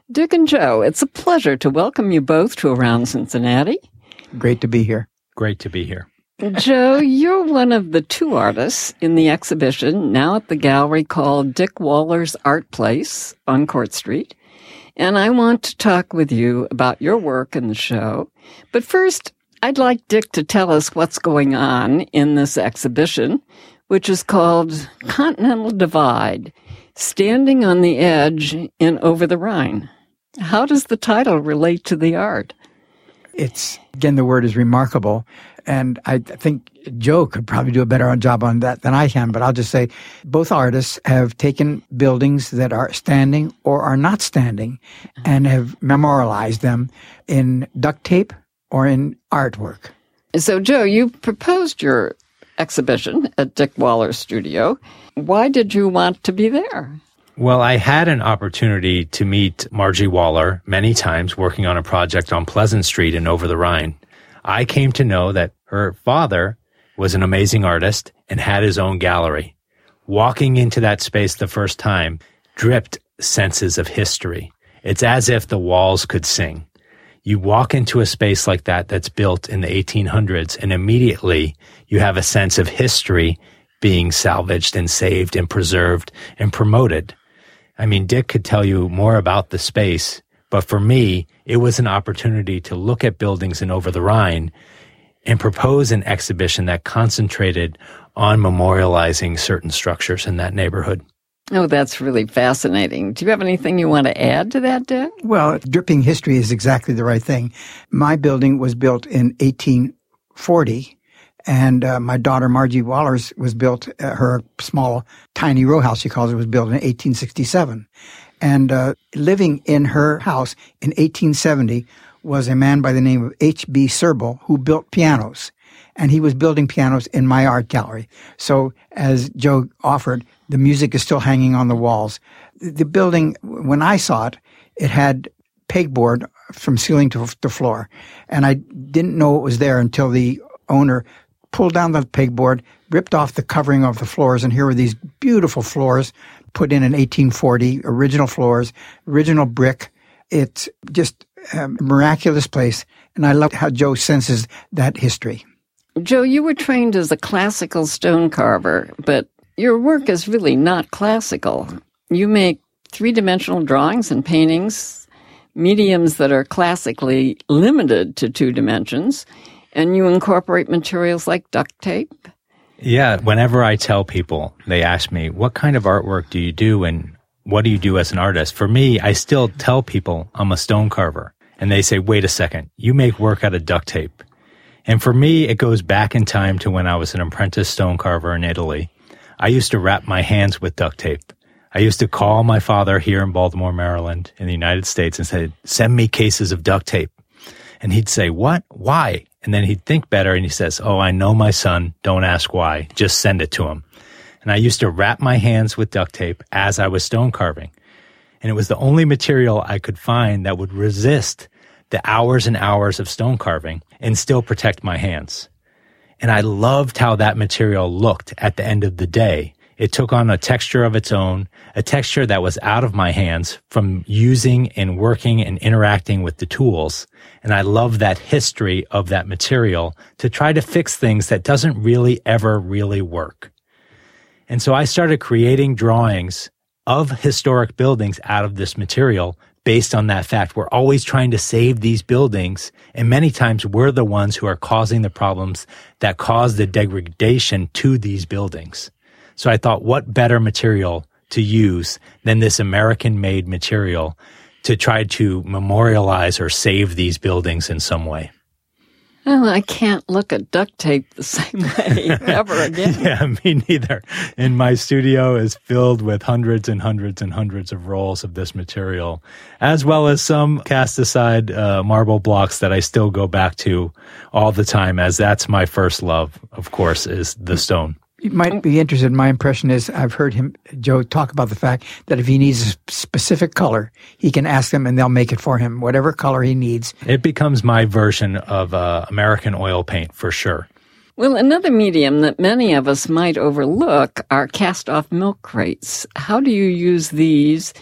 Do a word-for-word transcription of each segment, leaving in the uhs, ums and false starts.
Dick and Joe, it's a pleasure to welcome you both to Around Cincinnati. Great to be here. Great to be here. Joe, you're one of the two artists in the exhibition now at the gallery called Dick Waller's Art Place on Court Street. And I want to talk with you about your work in the show. But first, I'd like Dick to tell us what's going on in this exhibition, which is called Continental Divide, Standing on the Edge in Over the Rhine. How does the title relate to the art? It's, again, the word is remarkable. And I think Joe could probably do a better job on that than I can. But I'll just say both artists have taken buildings that are standing or are not standing and have memorialized them in duct tape or in artwork. So, Joe, you proposed your exhibition at Dick Waller's studio. Why did you want to be there? Well, I had an opportunity to meet Margie Waller many times working on a project on Pleasant Street and Over the Rhine. I came to know that her father was an amazing artist and had his own gallery. Walking into that space the first time dripped senses of history. It's as if the walls could sing. You walk into a space like that that's built in the eighteen hundreds, and immediately you have a sense of history being salvaged and saved and preserved and promoted. I mean, Dick could tell you more about the space, but for me, it was an opportunity to look at buildings in Over the Rhine and propose an exhibition that concentrated on memorializing certain structures in that neighborhood. Oh, that's really fascinating. Do you have anything you want to add to that, Dick? Well, dripping history is exactly the right thing. My building was built in eighteen forty, and uh, my daughter Margie Waller's was built, uh, her small, tiny row house, she calls it, was built in eighteen sixty-seven. And uh, living in her house in eighteen seventy was a man by the name of H B Serbel who built pianos. And he was building pianos in my art gallery. So as Joe offered, the music is still hanging on the walls. The building, when I saw it, it had pegboard from ceiling to the floor. And I didn't know it was there until the owner pulled down the pegboard, ripped off the covering of the floors, and here were these beautiful floors put in in eighteen forty, original floors, original brick. It's just a miraculous place, and I love how Joe senses that history. Joe, you were trained as a classical stone carver, but your work is really not classical. You make three-dimensional drawings and paintings, mediums that are classically limited to two dimensions, and you incorporate materials like duct tape. Yeah, whenever I tell people, they ask me, what kind of artwork do you do and what do you do as an artist? For me, I still tell people I'm a stone carver. And they say, wait a second, you make work out of duct tape. And for me, it goes back in time to when I was an apprentice stone carver in Italy. I used to wrap my hands with duct tape. I used to call my father here in Baltimore, Maryland, in the United States and say, send me cases of duct tape. And he'd say, what? Why? And then he'd think better and he says, oh, I know my son. Don't ask why. Just send it to him. And I used to wrap my hands with duct tape as I was stone carving. And it was the only material I could find that would resist the hours and hours of stone carving and still protect my hands. And I loved how that material looked at the end of the day. It took on a texture of its own, a texture that was out of my hands from using and working and interacting with the tools. And I love that history of that material to try to fix things that doesn't really ever really work. And so I started creating drawings of historic buildings out of this material based on that fact. We're always trying to save these buildings, and many times we're the ones who are causing the problems that cause the degradation to these buildings. So I thought, what better material to use than this American-made material to try to memorialize or save these buildings in some way? Well, I can't look at duct tape the same way ever again. Yeah, me neither. And my studio is filled with hundreds and hundreds and hundreds of rolls of this material, as well as some cast-aside uh, marble blocks that I still go back to all the time, as that's my first love, of course, is the stone. You might be interested. My impression is I've heard him, Joe, talk about the fact that if he needs a specific color, he can ask them and they'll make it for him, whatever color he needs. It becomes my version of uh, American oil paint for sure. Well, another medium that many of us might overlook are cast-off milk crates. How do you use these,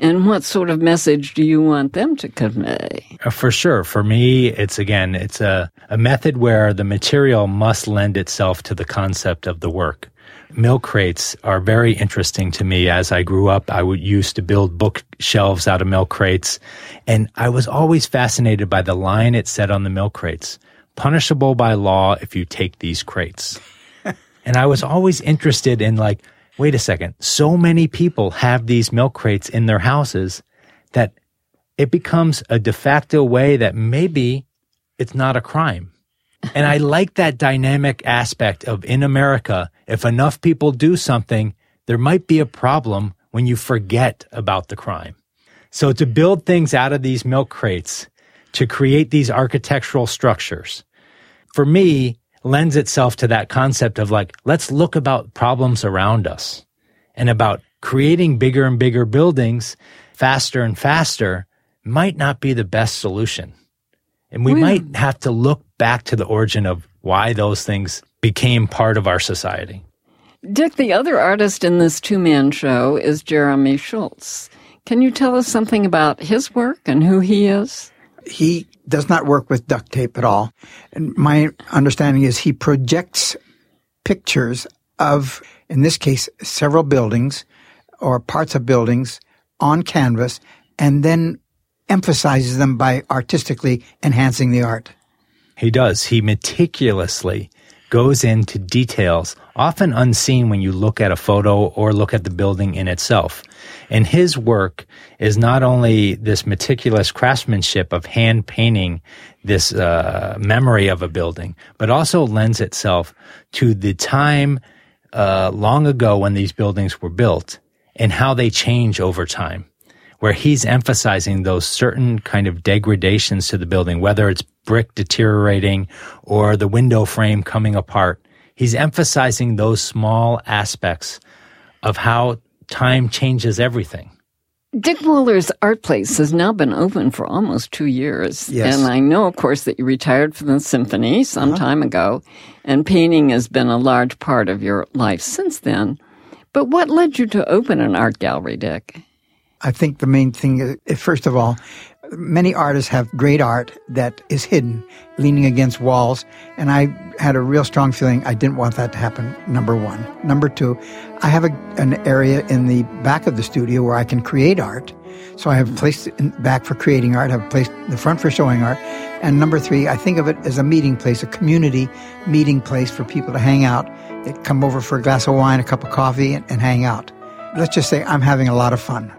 And what sort of message do you want them to convey? Uh, For sure. For me, it's, again, it's a, a method where the material must lend itself to the concept of the work. Milk crates are very interesting to me. As I grew up, I would used to build bookshelves out of milk crates, and I was always fascinated by the line it said on the milk crates, punishable by law if you take these crates. And I was always interested in, like, wait a second, so many people have these milk crates in their houses that it becomes a de facto way that maybe it's not a crime. And I like that dynamic aspect of, in America, if enough people do something, there might be a problem when you forget about the crime. So to build things out of these milk crates, to create these architectural structures, for me, lends itself to that concept of, like, let's look about problems around us and about creating bigger and bigger buildings faster and faster might not be the best solution. And we Well, might have to look back to the origin of why those things became part of our society. Dick, the other artist in this two-man show is Jeremy Schultz. Can you tell us something about his work and who he is? He does not work with duct tape at all. And my understanding is he projects pictures of, in this case, several buildings or parts of buildings on canvas and then emphasizes them by artistically enhancing the art. He does. He meticulously goes into details, often unseen when you look at a photo or look at the building in itself. And his work is not only this meticulous craftsmanship of hand painting this uh, memory of a building, but also lends itself to the time uh, long ago when these buildings were built and how they change over time, where he's emphasizing those certain kind of degradations to the building, whether it's brick deteriorating or the window frame coming apart. He's emphasizing those small aspects of how time changes everything. Dick Waller's Art Place has now been open for almost two years. Yes. And I know, of course, that you retired from the symphony some uh-huh. time ago, and painting has been a large part of your life since then. But what led you to open an art gallery, Dick? I think the main thing is, first of all, many artists have great art that is hidden, leaning against walls, and I had a real strong feeling I didn't want that to happen, number one. Number two, I have a, an area in the back of the studio where I can create art, so I have a place in back for creating art, I have a place in the front for showing art, and number three, I think of it as a meeting place, a community meeting place for people to hang out. They come over for a glass of wine, a cup of coffee, and, and hang out. Let's just say I'm having a lot of fun.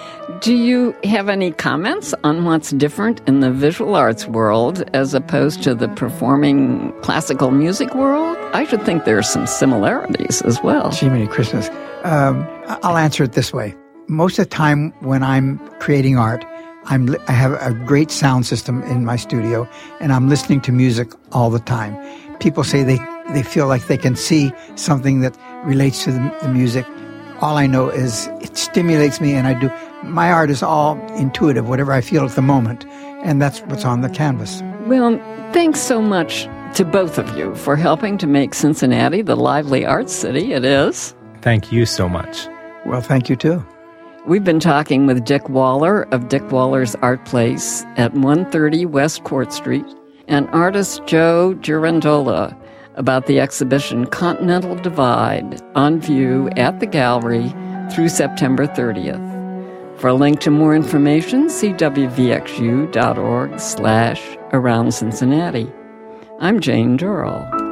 Do you have any comments on what's different in the visual arts world as opposed to the performing classical music world? I should think there are some similarities as well. Jiminy Christmas. Um, I'll answer it this way. Most of the time when I'm creating art, I'm, I have a great sound system in my studio, and I'm listening to music all the time. People say they, they feel like they can see something that relates to the, the music. All I know is it stimulates me, and I do. My art is all intuitive, whatever I feel at the moment, and that's what's on the canvas. Well, thanks so much to both of you for helping to make Cincinnati the lively arts city it is. Thank you so much. Well, thank you too. We've been talking with Dick Waller of Dick Waller's Art Place at one thirty West Court Street and artist Joe Girandola about the exhibition Continental Divide on view at the gallery through September thirtieth. For a link to more information, see w v x u dot org slash around Cincinnati. I'm Jane Durrell.